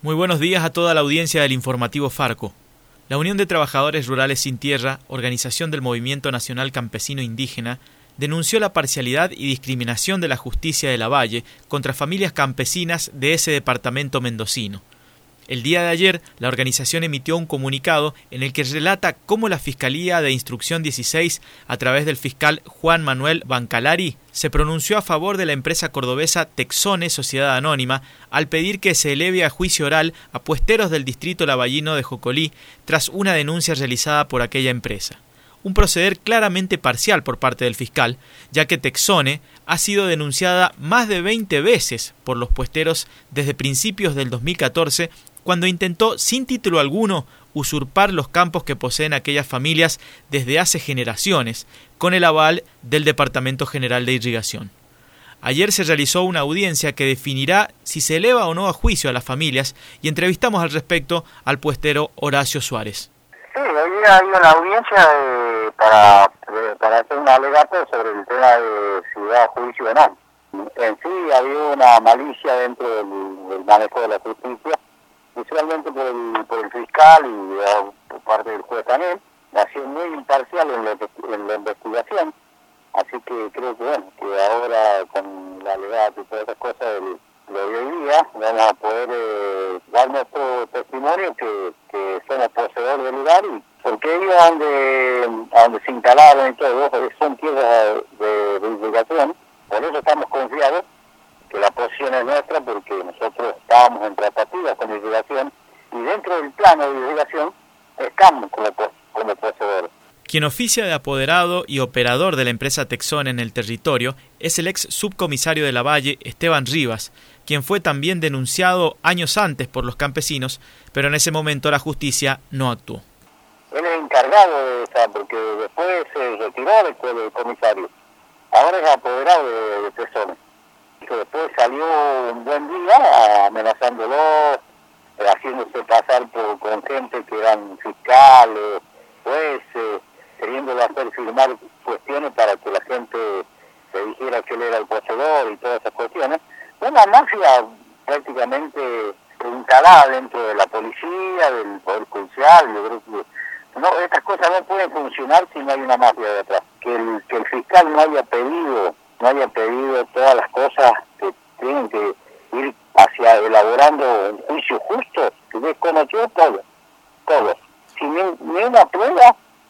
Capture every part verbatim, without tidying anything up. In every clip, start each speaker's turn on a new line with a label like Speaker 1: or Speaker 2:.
Speaker 1: Muy buenos días a toda la audiencia del informativo Farco. La Unión de Trabajadores Rurales Sin Tierra, organización del Movimiento Nacional Campesino Indígena, denunció la parcialidad y discriminación de la justicia de Lavalle contra familias campesinas de ese departamento mendocino. El día de ayer, la organización emitió un comunicado en el que relata cómo la Fiscalía de Instrucción dieciséis, a través del fiscal Juan Manuel Bancalari, se pronunció a favor de la empresa cordobesa Texone Sociedad Anónima al pedir que se eleve a juicio oral a puesteros del distrito lavallino de Jocolí tras una denuncia realizada por aquella empresa. Un proceder claramente parcial por parte del fiscal, ya que Texone ha sido denunciada más de veinte veces por los puesteros desde principios del dos mil catorce, cuando intentó, sin título alguno, usurpar los campos que poseen aquellas familias desde hace generaciones, con el aval del Departamento General de Irrigación. Ayer se realizó una audiencia que definirá si se eleva o no a juicio a las familias y entrevistamos al respecto al puestero Horacio Suárez.
Speaker 2: Sí, hoy hay una audiencia de, para, para hacer un alegato sobre el tema de si da a juicio o no. En sí había una malicia dentro del, del manejo de la justicia, principalmente por el, por el fiscal y uh, por parte del juez también, ha sido muy imparcial en la, en la investigación, así que creo que bueno, que ahora con la alegato y todas esas cosas del, de hoy día, vamos a poder eh, dar nuestro testimonio que, que somos poseedores del lugar, y porque ellos a donde, a donde se instalaron y todo, son tierras de, de irrigación, por eso estamos confiados que la posición es nuestra, porque nosotros estábamos en tratativas con irrigación y dentro del plano de irrigación estamos como, como poseedores.
Speaker 1: Quien oficia de apoderado y operador de la empresa Texone en el territorio es el ex subcomisario de Lavalle, Esteban Rivas, quien fue también denunciado años antes por los campesinos, pero en ese momento la justicia no actuó.
Speaker 2: Él es encargado de esa, porque después se retiró después del comisario. Ahora es apoderado de, de Texone. Que después salió un buen día amenazándolo, haciéndose pasar por, con gente que eran fiscales, jueces, queriéndole hacer firmar cuestiones para que la gente se dijera que él era el poseedor y todas esas cuestiones. Una mafia prácticamente instalada dentro de la policía, del Poder Judicial. Yo creo que no, estas cosas no pueden funcionar si no hay una mafia detrás. Que el, que el fiscal no haya pedido no haya pedido todas las cosas que tienen que ir hacia elaborando un juicio justo, que desconoció todo, todo, sin ni, ni una prueba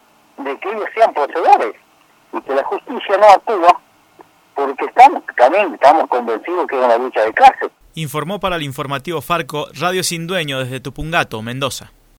Speaker 2: de que ellos sean poseedores, y que la justicia no actúa, porque estamos también estamos convencidos que es una lucha de clase.
Speaker 1: Informó para el informativo Farco Radio Sin Dueño desde Tupungato, Mendoza.